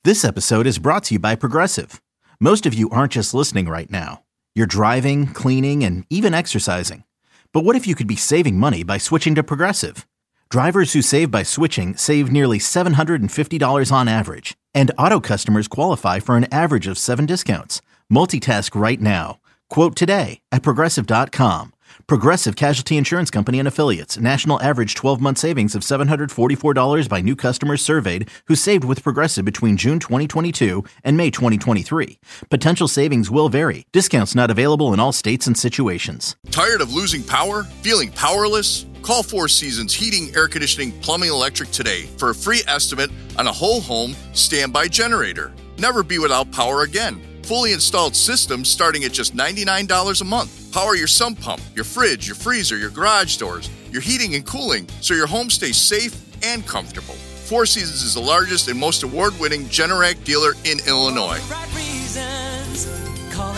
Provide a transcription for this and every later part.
This episode is brought to you by Progressive. Most of you aren't just listening right now. You're driving, cleaning, and even exercising. But what if you could be saving money by switching to Progressive? Drivers who save by switching save nearly $750 on average. And auto customers qualify for an average of 7 discounts. Multitask right now. Quote today at Progressive.com. Progressive Casualty Insurance Company and Affiliates. National average 12-month savings of $744 by new customers surveyed who saved with Progressive between June 2022 and May 2023. Potential savings will vary. Discounts not available in all states and situations. Tired of losing power? Feeling powerless? Call Four Seasons Heating, Air Conditioning, Plumbing, Electric today for a free estimate on a whole home standby generator. Never be without power again. Fully installed systems starting at just $99 a month. Power your sump pump, your fridge, your freezer, your garage doors, your heating and cooling, so your home stays safe and comfortable. Four Seasons is the largest and most award-winning Generac dealer in Illinois. Right reasons. Call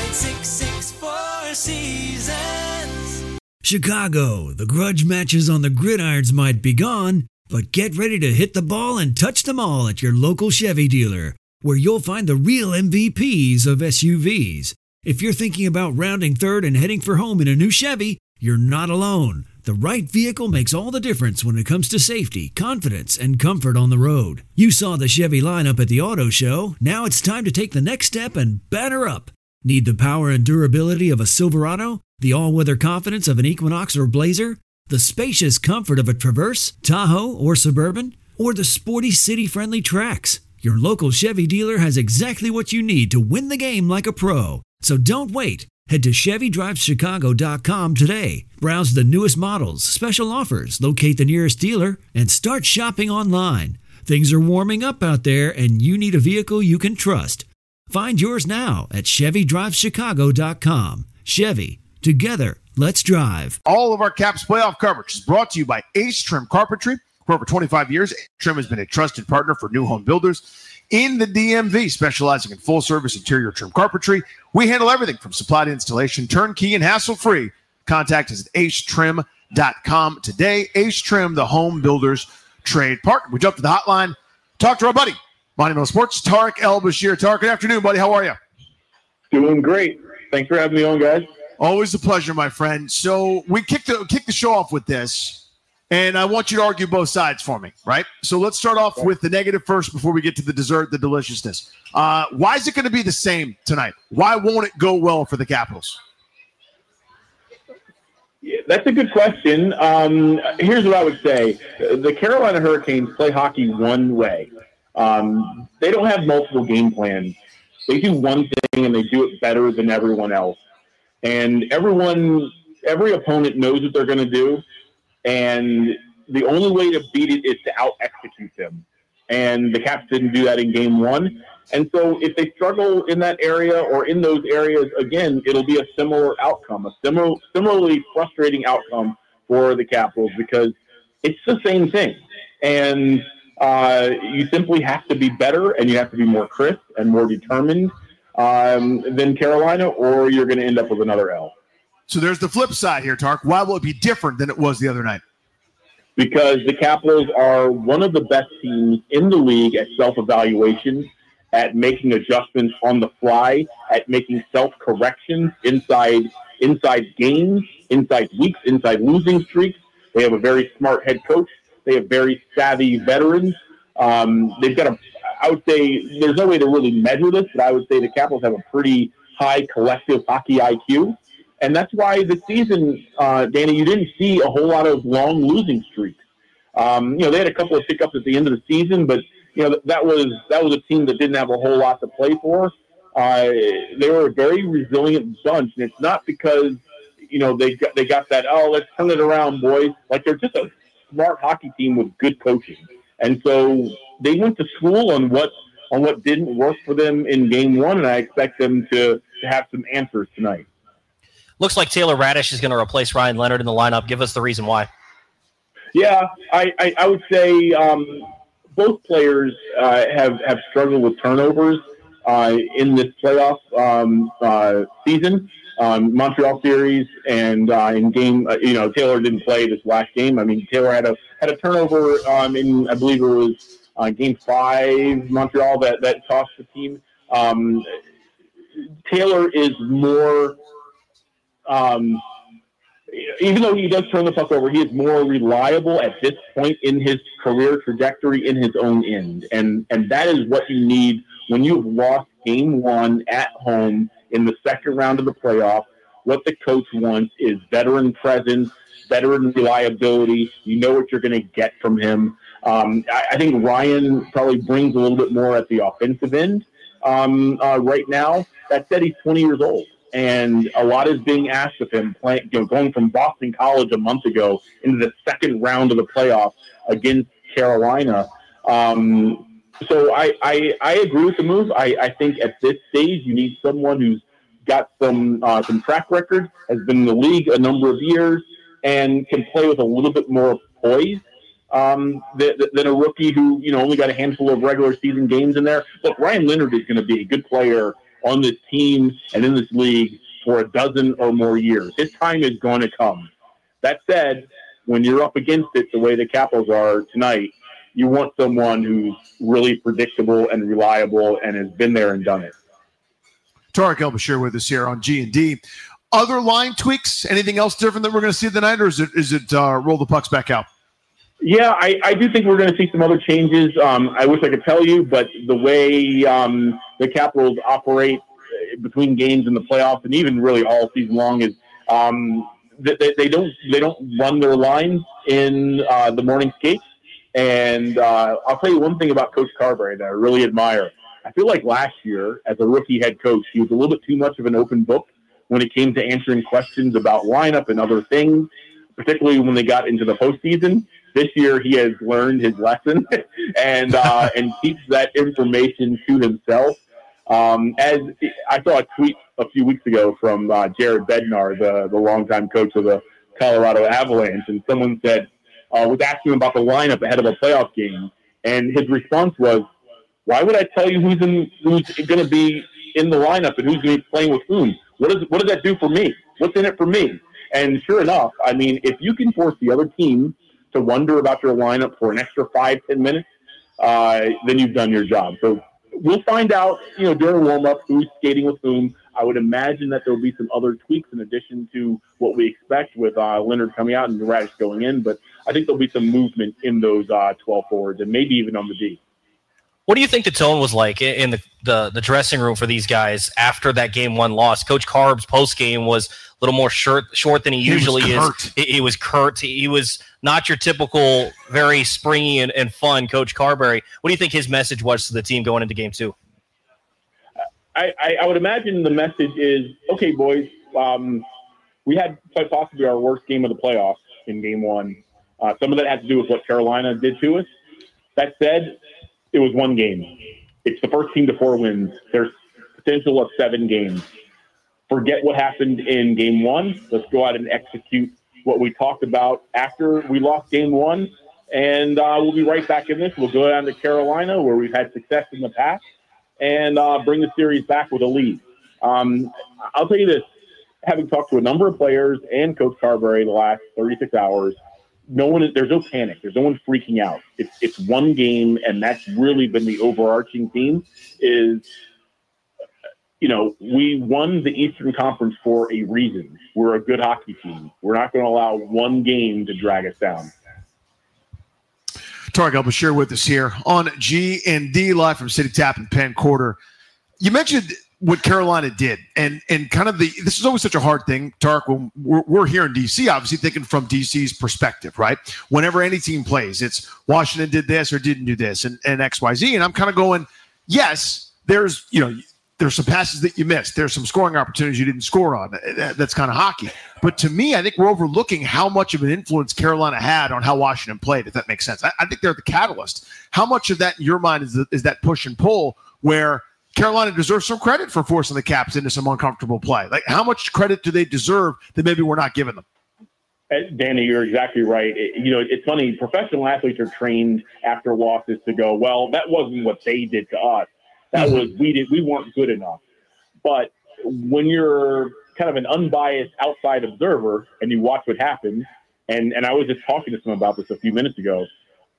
866-4Seasons. Chicago, the grudge matches on the gridirons might be gone, but get ready to hit the ball and touch them all at your local Chevy dealer, where you'll find the real MVPs of SUVs. If you're thinking about rounding third and heading for home in a new Chevy, you're not alone. The right vehicle makes all the difference when it comes to safety, confidence, and comfort on the road. You saw the Chevy lineup at the auto show. Now it's time to take the next step and batter up. Need the power and durability of a Silverado? The all-weather confidence of an Equinox or Blazer? The spacious comfort of a Traverse, Tahoe, or Suburban? Or the sporty city-friendly Trax? Your local Chevy dealer has exactly what you need to win the game like a pro. So don't wait. Head to ChevyDrivesChicago.com today. Browse the newest models, special offers, locate the nearest dealer, and start shopping online. Things are warming up out there, and you need a vehicle you can trust. Find yours now at ChevyDrivesChicago.com. Chevy. Together, let's drive. All of our Caps playoff coverage is brought to you by Ace Trim Carpentry. For over 25 years, Ace Trim has been a trusted partner for new home builders in the DMV, specializing in full-service interior trim carpentry. We handle everything from supply to installation, turnkey and hassle-free. Contact us at acetrim.com today. Ace Trim, the home builders trade partner. We jump to the hotline, talk to our buddy, Monumental Sports, Tarek El-Bashir. Tarek, good afternoon, buddy. How are you? Doing great. Thanks for having me on, guys. Always a pleasure, my friend. So we kick the show off with this. And I want you to argue both sides for me, right? So let's start off with the negative first before we get to the dessert, the deliciousness. Why is it going to be the same tonight? Why won't it go well for the Capitals? Yeah, that's a good question. Here's what I would say. The Carolina Hurricanes play hockey one way. They don't have multiple game plans. They do one thing, and they do it better than everyone else. And every opponent knows what they're going to do. And the only way to beat it is to out-execute them. And the Caps didn't do that in game one. And so if they struggle in that area or in those areas, again, it'll be a similar outcome, a similarly frustrating outcome for the Capitals because it's the same thing. And you simply have to be better and you have to be more crisp and more determined than Carolina, or you're going to end up with another L. So there's the flip side here, Tark. Why will it be different than it was the other night? Because the Capitals are one of the best teams in the league at self-evaluation, at making adjustments on the fly, at making self-corrections inside games, inside weeks, inside losing streaks. They have a very smart head coach. They have very savvy veterans. They've got I would say, there's no way to really measure this, but I would say the Capitals have a pretty high collective hockey IQ. And that's why this season, Danny, you didn't see a whole lot of long losing streaks. They had a couple of hiccups at the end of the season, but that was a team that didn't have a whole lot to play for. They were a very resilient bunch, and it's not because they got that, let's turn it around, boys. Like, they're just a smart hockey team with good coaching, and so they went to school on what didn't work for them in game one, and I expect them to have some answers tonight. Looks like Taylor Radish is going to replace Ryan Leonard in the lineup. Give us the reason why. Yeah, I would say both players have struggled with turnovers in this playoff season. Montreal series and in game, Taylor didn't play this last game. I mean, Taylor had a turnover in, I believe it was Game 5, Montreal, that tossed the team. Taylor is more, even though he does turn the puck over, he is more reliable at this point in his career trajectory in his own end. And that is what you need when you've lost Game 1 at home in the second round of the playoff. What the coach wants is veteran presence, veteran reliability. You know what you're going to get from him. I think Ryan probably brings a little bit more at the offensive end right now. That said, he's 20 years old, and a lot is being asked of him. Going from Boston College a month ago into the second round of the playoffs against Carolina. So I agree with the move. I think at this stage you need someone who's got some track record, has been in the league a number of years, and can play with a little bit more poise than a rookie who only got a handful of regular season games in there. Look, Ryan Leonard is going to be a good player on this team and in this league for a dozen or more years. His time is going to come. That said, when you're up against it the way the Capitals are tonight, you want someone who's really predictable and reliable and has been there and done it. Tarek El-Bashir with us here on G&D. Other line tweaks? Anything else different that we're going to see tonight, or is it roll the pucks back out? Yeah, I do think we're going to see some other changes. I wish I could tell you, but the way the Capitals operate between games in the playoffs and even really all season long is they don't run their lines in the morning skate. And I'll tell you one thing about Coach Carberry that I really admire. I feel like last year, as a rookie head coach, he was a little bit too much of an open book when it came to answering questions about lineup and other things, particularly when they got into the postseason. This year, he has learned his lesson and keeps that information to himself. As I saw a tweet a few weeks ago from Jared Bednar, the longtime coach of the Colorado Avalanche, and someone said, was asking him about the lineup ahead of a playoff game, and his response was, "Why would I tell you who's going to be in the lineup and who's going to be playing with whom? What does that do for me? What's in it for me?" And sure enough, I mean, if you can force the other team to wonder about your lineup for an extra 5-10 minutes, then you've done your job. So we'll find out, during warm-up who's skating with whom. I would imagine that there will be some other tweaks in addition to what we expect with Leonard coming out and Radish going in. But I think there'll be some movement in those 12 forwards and maybe even on the D. What do you think the tone was like in the dressing room for these guys after that Game 1 loss? Coach Carb's post-game was a little more short than he usually is. He was curt. He was not your typical, very springy and fun Coach Carberry. What do you think his message was to the team going into Game 2? I would imagine the message is, okay, boys, we had quite possibly our worst game of the playoffs in Game 1. Some of that had to do with what Carolina did to us. That said, it was one game. It's the first team to 4 wins. There's potential of 7 games. Forget what happened in Game 1. Let's go out and execute what we talked about after we lost Game 1. And we'll be right back in this. We'll go down to Carolina, where we've had success in the past, and bring the series back with a lead. I'll tell you this. Having talked to a number of players and Coach Carberry the last 36 hours, there's no panic. There's no one freaking out. It's one game, and that's really been the overarching theme is, we won the Eastern Conference for a reason. We're a good hockey team. We're not going to allow one game to drag us down. Tarek El-Bashir with us here on G&D live from City Tap and Penn Quarter. You mentioned what Carolina did, and kind of this is always such a hard thing, Tarek, when we're here in D.C., obviously thinking from D.C.'s perspective, right? Whenever any team plays, it's Washington did this or didn't do this and X, Y, Z, and I'm kind of going, yes, there's some passes that you missed. There's some scoring opportunities you didn't score on. That's kind of hockey. But to me, I think we're overlooking how much of an influence Carolina had on how Washington played, if that makes sense. I think they're the catalyst. How much of that in your mind is that push and pull where Carolina deserves some credit for forcing the Caps into some uncomfortable play? Like, how much credit do they deserve that maybe we're not giving them? Danny, you're exactly right. It's funny. Professional athletes are trained after losses to go, well, that wasn't what they did to us. That was we weren't good enough. But when you're kind of an unbiased outside observer and you watch what happens, and I was just talking to someone about this a few minutes ago,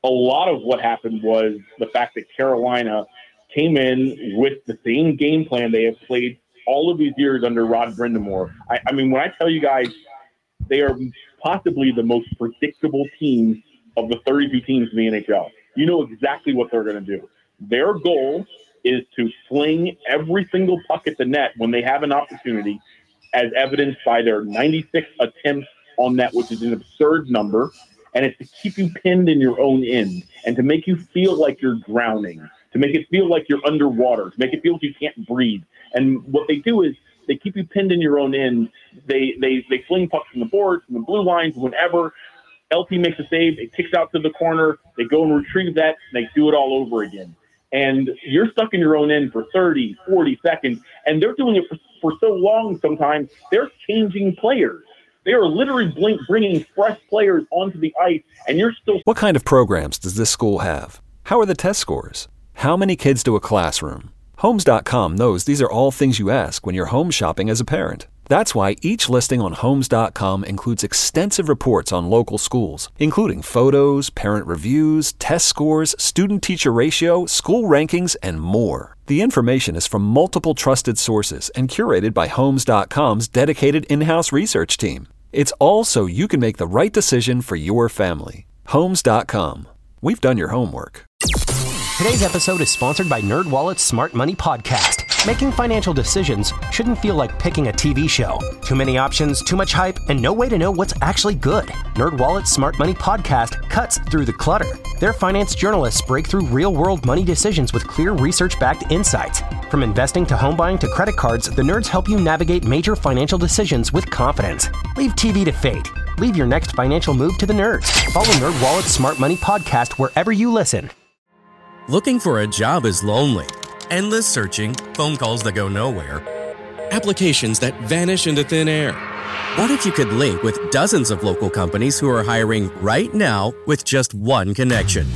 a lot of what happened was the fact that Carolina came in with the same game plan they have played all of these years under Rod Brindamore. I mean, when I tell you guys, they are possibly the most predictable team of the 32 teams in the NHL. You know exactly what they're going to do. Their goal is to fling every single puck at the net when they have an opportunity, as evidenced by their 96 attempts on net, which is an absurd number. And it's to keep you pinned in your own end and to make you feel like you're drowning, to make it feel like you're underwater, to make it feel like you can't breathe. And what they do is they keep you pinned in your own end. They fling pucks from the boards, from the blue lines, whenever. LT makes a save, it kicks out to the corner, they go and retrieve that, and they do it all over again. And you're stuck in your own end for 30, 40 seconds, and they're doing it for so long sometimes, they're changing players. They are literally bringing fresh players onto the ice, and you're still... What kind of programs does this school have? How are the test scores? How many kids do a classroom? Homes.com knows these are all things you ask when you're home shopping as a parent. That's why each listing on Homes.com includes extensive reports on local schools, including photos, parent reviews, test scores, student-teacher ratio, school rankings, and more. The information is from multiple trusted sources and curated by Homes.com's dedicated in-house research team. It's all so you can make the right decision for your family. Homes.com. We've done your homework. Today's episode is sponsored by NerdWallet's Smart Money Podcast. Making financial decisions shouldn't feel like picking a TV show. Too many options, too much hype, and no way to know what's actually good. NerdWallet's Smart Money Podcast cuts through the clutter. Their finance journalists break through real-world money decisions with clear research-backed insights. From investing to home buying to credit cards, the nerds help you navigate major financial decisions with confidence. Leave TV to fate. Leave your next financial move to the nerds. Follow NerdWallet's Smart Money Podcast wherever you listen. Looking for a job is lonely. Endless searching, phone calls that go nowhere, applications that vanish into thin air. What if you could link with dozens of local companies who are hiring right now with just one connection?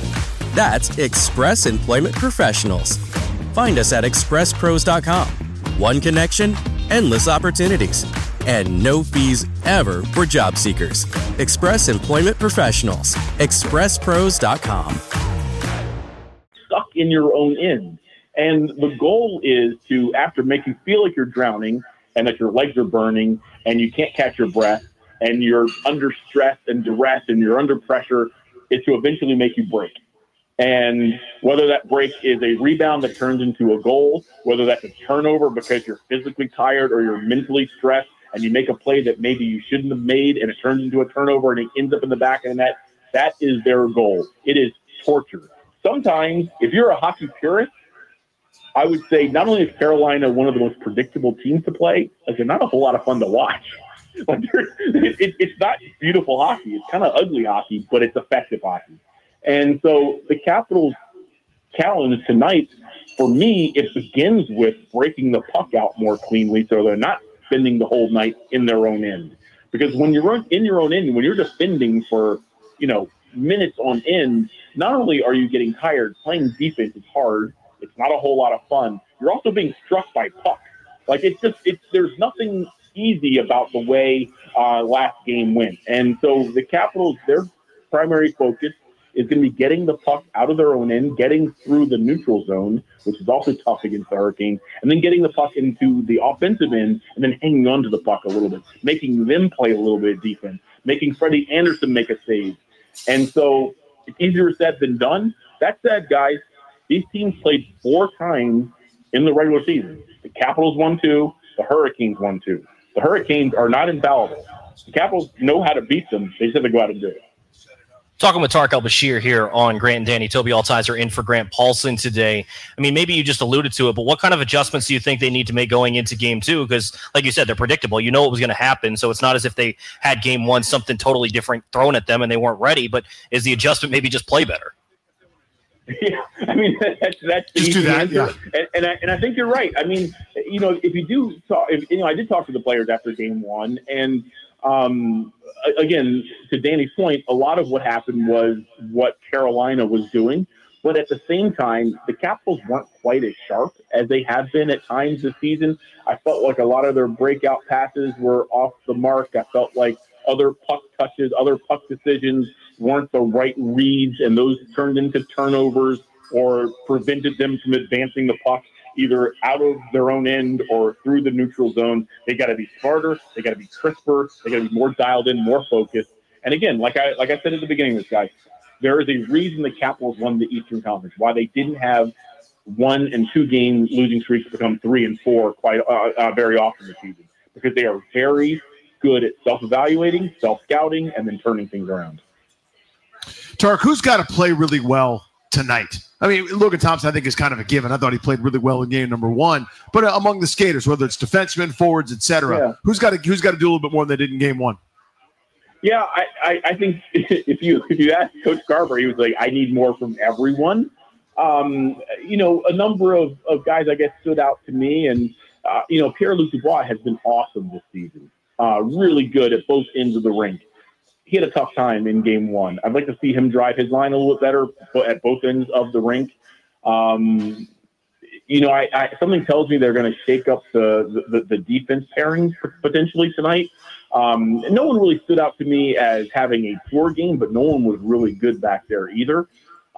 That's Express Employment Professionals. Find us at expresspros.com. One connection, endless opportunities, and no fees ever for job seekers. Express Employment Professionals. expresspros.com. Stuck in your own end. And the goal is to, after make you feel like you're drowning and that your legs are burning and you can't catch your breath and you're under stress and duress and you're under pressure, is to eventually make you break. And whether that break is a rebound that turns into a goal, whether that's a turnover because you're physically tired or you're mentally stressed and you make a play that maybe you shouldn't have made and it turns into a turnover and it ends up in the back of the net, that is their goal. It is torture. Sometimes, if you're a hockey purist, I would say not only is Carolina one of the most predictable teams to play, like they're not a whole lot of fun to watch. Like it's not beautiful hockey. It's kind of ugly hockey, but it's effective hockey. And so the Capitals' challenge tonight, for me, it begins with breaking the puck out more cleanly so they're not spending the whole night in their own end. Because when you're in your own end, when you're defending for, minutes on end, not only are you getting tired, playing defense is hard, it's not a whole lot of fun, you're also being struck by pucks. Like there's nothing easy about the way last game went. And so the Capitals, their primary focus is going to be getting the puck out of their own end, getting through the neutral zone, which is also tough against the Hurricanes, and then getting the puck into the offensive end and then hanging on to the puck a little bit, making them play a little bit of defense, making Freddie Anderson make a save. And so it's easier said than done. That said, guys, these teams played 4 times in the regular season. The Capitals won 2, the Hurricanes won 2. The Hurricanes are not infallible. The Capitals know how to beat them. They just have to go out and do it. Talking with Tarek El-Bashir here on Grant and Danny. Toby Altizer in for Grant Paulson today. I mean, maybe you just alluded to it, but what kind of adjustments do you think they need to make going into game 2? Because, like you said, they're predictable. You know what was going to happen, so it's not as if they had game 1 something totally different thrown at them and they weren't ready, but is the adjustment maybe just play better? Yeah, I mean, that's just do that, yeah. And I think you're right. I mean, if you do talk, I did talk to the players after game 1, and again, to Danny's point, a lot of what happened was what Carolina was doing. But at the same time, the Capitals weren't quite as sharp as they have been at times this season. I felt like a lot of their breakout passes were off the mark. I felt like other puck touches, other puck decisions weren't the right reads, and those turned into turnovers or prevented them from advancing the puck either out of their own end or through the neutral zone. They got to be smarter. They got to be crisper. They got to be more dialed in, more focused. And again, like I said at the beginning of this, guys, there is a reason the Capitals won the Eastern Conference, why they didn't have 1 and 2 game losing streaks become 3 and 4 quite very often this season, because they are very good at self-evaluating, self-scouting, and then turning things around. Tark, who's got to play really well tonight? I mean, Logan Thompson, I think, is kind of a given. I thought he played really well in game number 1. But among the skaters, whether it's defensemen, forwards, etc., who's got to do a little bit more than they did in game 1? Yeah, I think if you ask Coach Garber, he was like, I need more from everyone. A number of guys, I guess, stood out to me. And, Pierre-Luc Dubois has been awesome this season. Really good at both ends of the rink. He had a tough time in game 1. I'd like to see him drive his line a little bit better at both ends of the rink. Something tells me they're going to shake up the defense pairings potentially tonight. No one really stood out to me as having a poor game, but no one was really good back there either.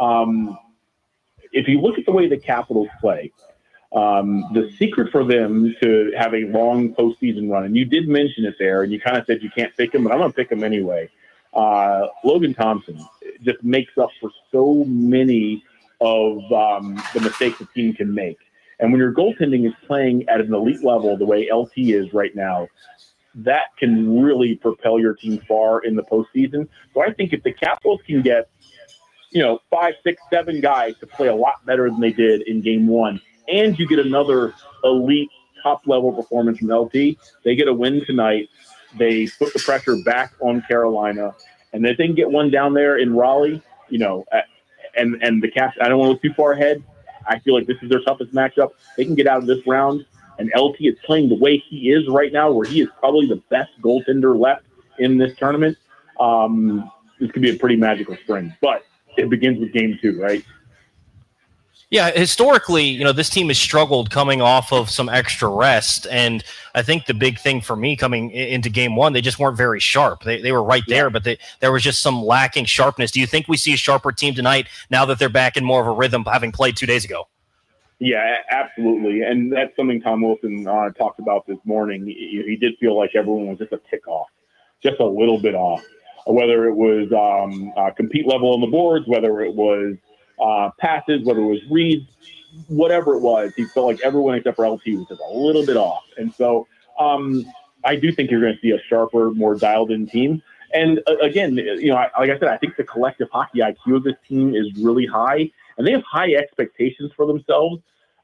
If you look at the way the Capitals play, the secret for them to have a long postseason run, and you did mention it there, and you kind of said you can't pick him, but I'm going to pick him anyway. Logan Thompson just makes up for so many of the mistakes the team can make. And when your goaltending is playing at an elite level the way LT is right now, that can really propel your team far in the postseason. So I think if the Capitals can get, 5, 6, 7 guys to play a lot better than they did in game 1, and you get another elite top-level performance from LT, they get a win tonight. They put the pressure back on Carolina, and if they can get one down there in Raleigh, and the Caps, I don't want to look too far ahead. I feel like this is their toughest matchup. They can get out of this round, and LT is playing the way he is right now, where he is probably the best goaltender left in this tournament. This could be a pretty magical spring, but it begins with game 2, right? Yeah, historically, this team has struggled coming off of some extra rest, and I think the big thing for me coming into game 1, they just weren't very sharp. They were right there, but there was just some lacking sharpness. Do you think we see a sharper team tonight now that they're back in more of a rhythm, having played 2 days ago? Yeah, absolutely, and that's something Tom Wilson talked about this morning. He did feel like everyone was just a tick off, just a little bit off, whether it was compete level on the boards, whether it was passes, whether it was reads, whatever it was, he felt like everyone except for LT was just a little bit off. And so I do think you're going to see a sharper, more dialed-in team. And again, like I said, I think the collective hockey IQ of this team is really high, and they have high expectations for themselves.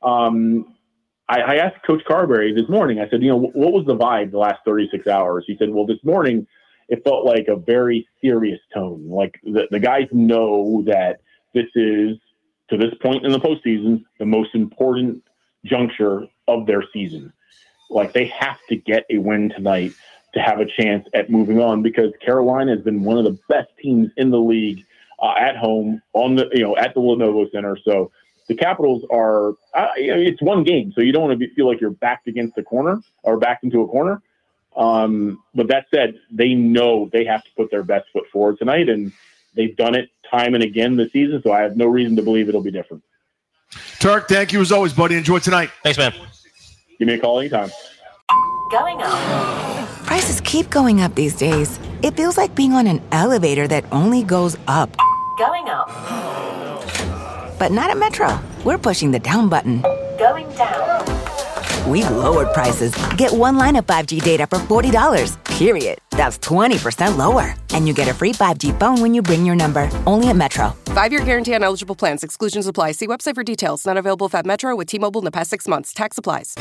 I asked Coach Carberry this morning, I said, what was the vibe the last 36 hours? He said, well, this morning it felt like a very serious tone. Like the guys know that this is, to this point in the postseason, the most important juncture of their season. Like, they have to get a win tonight to have a chance at moving on, because Carolina has been one of the best teams in the league at home at the Lenovo Center. So the Capitals are, it's one game, so you don't want to feel like you're backed against a corner or backed into a corner. But that said, they know they have to put their best foot forward tonight, and they've done it time and again this season, so I have no reason to believe it'll be different. Tark, thank you as always, buddy. Enjoy tonight. Thanks, man. Give me a call anytime. Going up. Prices keep going up these days. It feels like being on an elevator that only goes up. Going up. But not at Metro. We're pushing the down button. Going down. We've lowered prices. Get one line of 5G data for $40, period. That's 20% lower. And you get a free 5G phone when you bring your number. Only at Metro. 5-year guarantee on eligible plans. Exclusions apply. See website for details. Not available at Metro with T-Mobile in the past 6 months. Tax applies.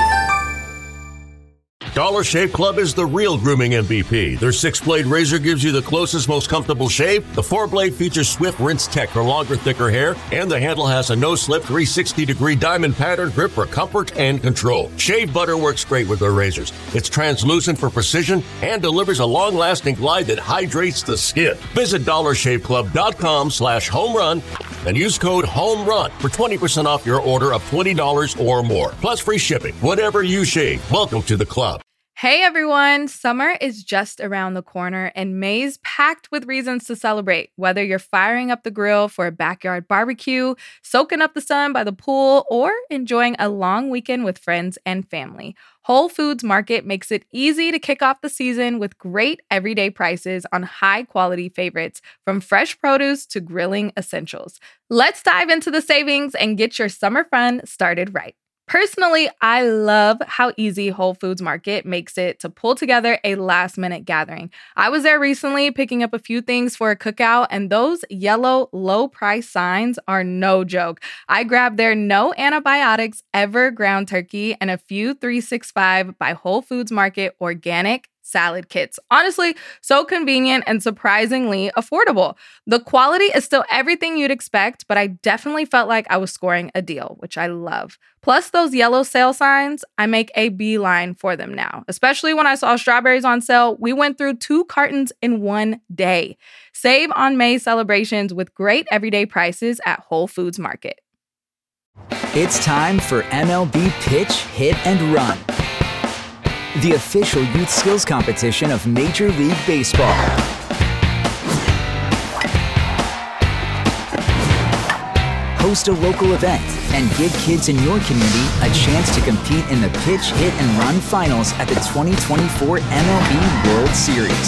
Dollar Shave Club is the real grooming MVP. Their 6-blade razor gives you the closest, most comfortable shave. The 4-blade features swift rinse tech for longer, thicker hair, and the handle has a no-slip 360-degree diamond pattern grip for comfort and control. Shave butter works great with their razors. It's translucent for precision and delivers a long-lasting glide that hydrates the skin. Visit DollarShaveClub.com/homerun and use code HOMERUN for 20% off your order of $20 or more. Plus free shipping. Whatever you shave, welcome to the club. Hey everyone, summer is just around the corner and May's packed with reasons to celebrate. Whether you're firing up the grill for a backyard barbecue, soaking up the sun by the pool, or enjoying a long weekend with friends and family, Whole Foods Market makes it easy to kick off the season with great everyday prices on high-quality favorites, from fresh produce to grilling essentials. Let's dive into the savings and get your summer fun started right. Personally, I love how easy Whole Foods Market makes it to pull together a last-minute gathering. I was there recently picking up a few things for a cookout, and those yellow low-price signs are no joke. I grabbed their no antibiotics ever ground turkey and a few 365 by Whole Foods Market organic salad kits. Honestly, so convenient and surprisingly affordable. The quality is still everything you'd expect, but I definitely felt like I was scoring a deal, which I love. Plus those yellow sale signs, I make a beeline for them now. Especially when I saw strawberries on sale, we went through 2 cartons in one day. Save on May celebrations with great everyday prices at Whole Foods Market. It's time for MLB Pitch, Hit, and Run, the official youth skills competition of Major League Baseball. Host a local event and give kids in your community a chance to compete in the Pitch, Hit, and Run finals at the 2024 MLB World Series.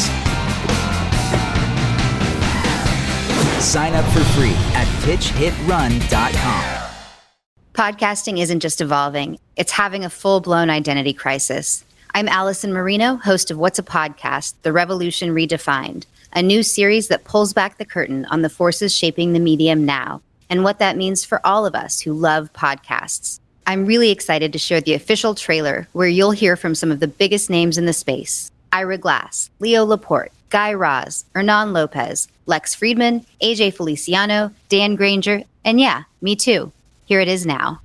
Sign up for free at pitchhitrun.com. Podcasting isn't just evolving, it's having a full-blown identity crisis. I'm Allison Marino, host of What's a Podcast? The Revolution Redefined, a new series that pulls back the curtain on the forces shaping the medium now and what that means for all of us who love podcasts. I'm really excited to share the official trailer where you'll hear from some of the biggest names in the space. Ira Glass, Leo Laporte, Guy Raz, Hernan Lopez, Lex Friedman, AJ Feliciano, Dan Granger, and yeah, me too. Here it is now.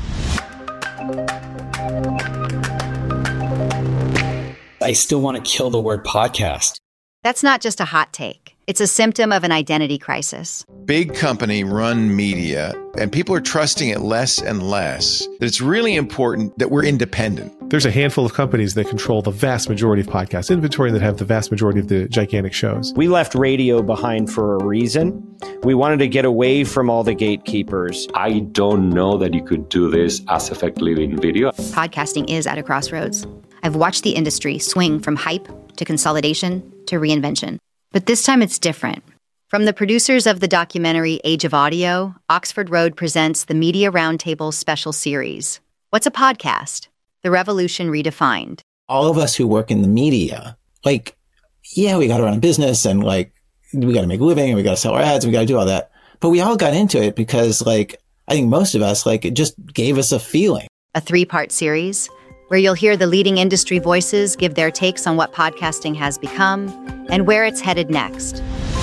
I still want to kill the word podcast. That's not just a hot take. It's a symptom of an identity crisis. Big company run media, and people are trusting it less and less. That it's really important that we're independent. There's a handful of companies that control the vast majority of podcast inventory and that have the vast majority of the gigantic shows. We left radio behind for a reason. We wanted to get away from all the gatekeepers. I don't know that you could do this as effectively in video. Podcasting is at a crossroads. I've watched the industry swing from hype to consolidation to reinvention. But this time it's different. From the producers of the documentary Age of Audio, Oxford Road presents the Media Roundtable special series. What's a podcast? The Revolution Redefined. All of us who work in the media, we got to run a business and we got to make a living and we got to sell our ads and we got to do all that. But we all got into it because I think most of us, it just gave us a feeling. A 3-part series where you'll hear the leading industry voices give their takes on what podcasting has become and where it's headed next.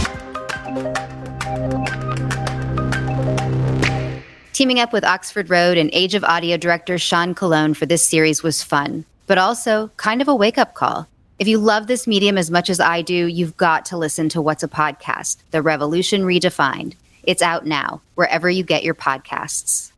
Teaming up with Oxford Road and Age of Audio director Sean Colon for this series was fun, but also kind of a wake-up call. If you love this medium as much as I do, you've got to listen to What's a Podcast? The Revolution Redefined. It's out now, wherever you get your podcasts.